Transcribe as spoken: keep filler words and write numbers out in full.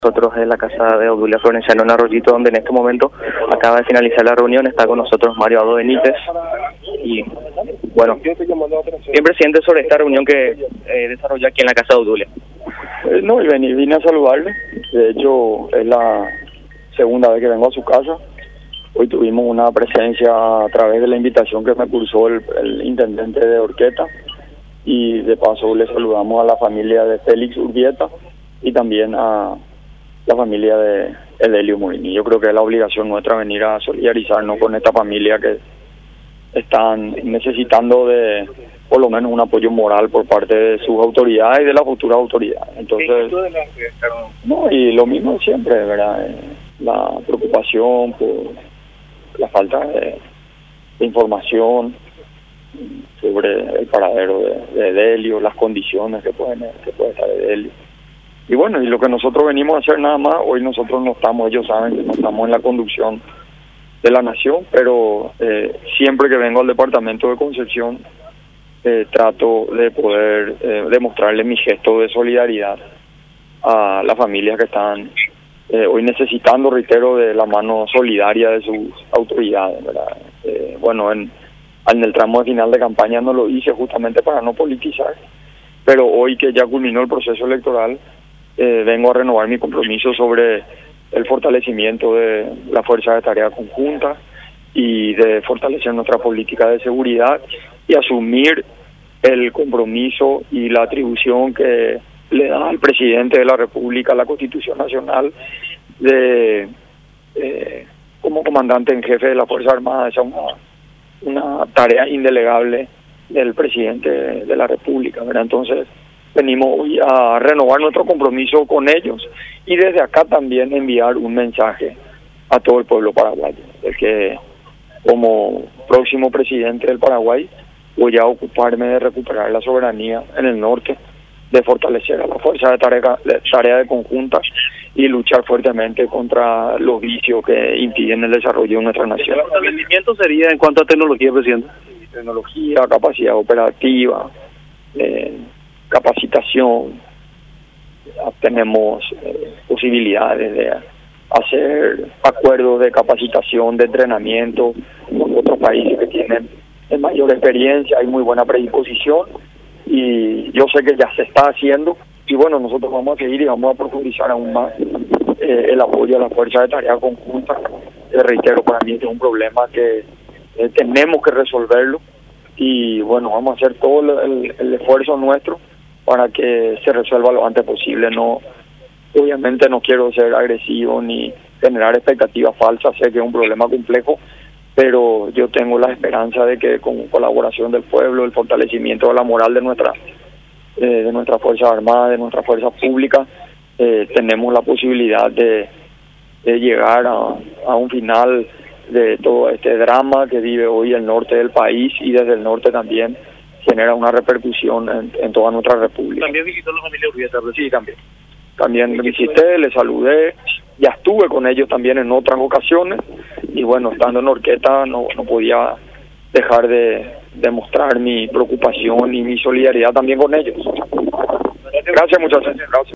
Nosotros en la casa de Obdulia Florenciano en Arroyito, donde en este momento acaba de finalizar la reunión. Está con nosotros Mario Abdo Benítez y, bueno, bien presidente, sobre esta reunión que eh, desarrolló aquí en la casa de Obdulia. Eh, no, y vine, vine a saludarle. De hecho, es la segunda vez que vengo a su casa. Hoy tuvimos una presencia a través de la invitación que me cursó el, el intendente de Orqueta, y de paso le saludamos a la familia de Félix Urbieta y también a la familia de Edelio Morini. Yo creo que es la obligación nuestra venir a solidarizarnos con esta familia que están necesitando de por lo menos un apoyo moral por parte de sus autoridades y de las futuras autoridades. Entonces, no, y lo mismo siempre, ¿verdad? La preocupación por la falta de, de información sobre el paradero de, de Edelio, las condiciones que pueden que puede estar Edelio. Y bueno, y lo que nosotros venimos a hacer nada más, hoy nosotros no estamos, ellos saben que no estamos en la conducción de la nación, pero eh, siempre que vengo al departamento de Concepción, eh, trato de poder eh, demostrarle mi gesto de solidaridad a las familias que están eh, hoy necesitando, reitero, de la mano solidaria de sus autoridades, ¿verdad? Eh, bueno, en, en el tramo de final de campaña no lo hice justamente para no politizar, pero hoy que ya culminó el proceso electoral, Eh, vengo a renovar mi compromiso sobre el fortalecimiento de la Fuerza de Tarea Conjunta y de fortalecer nuestra política de seguridad y asumir el compromiso y la atribución que le da al presidente de la República la Constitución Nacional de eh, como comandante en jefe de la Fuerza Armada. Esa es una, una tarea indelegable del presidente de la República, ¿verdad? Entonces, venimos hoy a renovar nuestro compromiso con ellos y desde acá también enviar un mensaje a todo el pueblo paraguayo, de que como próximo presidente del Paraguay voy a ocuparme de recuperar la soberanía en el norte, de fortalecer a la fuerza de tarea de, tarea de conjunta y luchar fuertemente contra los vicios que impiden el desarrollo de nuestra nación. ¿El fortalecimiento sería en cuanto a tecnología, presidente? Tecnología, capacidad operativa, eh, capacitación, tenemos eh, posibilidades de hacer acuerdos de capacitación, de entrenamiento con otros países que tienen mayor experiencia, hay muy buena predisposición y yo sé que ya se está haciendo y bueno, nosotros vamos a seguir y vamos a profundizar aún más eh, el apoyo a la Fuerza de Tarea Conjunta. Eh, reitero, para mí este es un problema que eh, tenemos que resolverlo y bueno, vamos a hacer todo el, el esfuerzo nuestro para que se resuelva lo antes posible. No, obviamente no quiero ser agresivo ni generar expectativas falsas, sé que es un problema complejo, pero yo tengo la esperanza de que con colaboración del pueblo, el fortalecimiento de la moral de nuestra eh, de nuestra Fuerza Armada, de nuestra fuerza pública, eh, tenemos la posibilidad de, de llegar a, a un final de todo este drama que vive hoy el norte del país y desde el norte también genera una repercusión en, en toda nuestra república. ¿También visitó la familia Urbieta? Sí, también. También visité, le saludé, ya estuve con ellos también en otras ocasiones y bueno, estando en Orqueta no, no podía dejar de, de mostrar mi preocupación y mi solidaridad también con ellos. Gracias, muchachos. Gracias.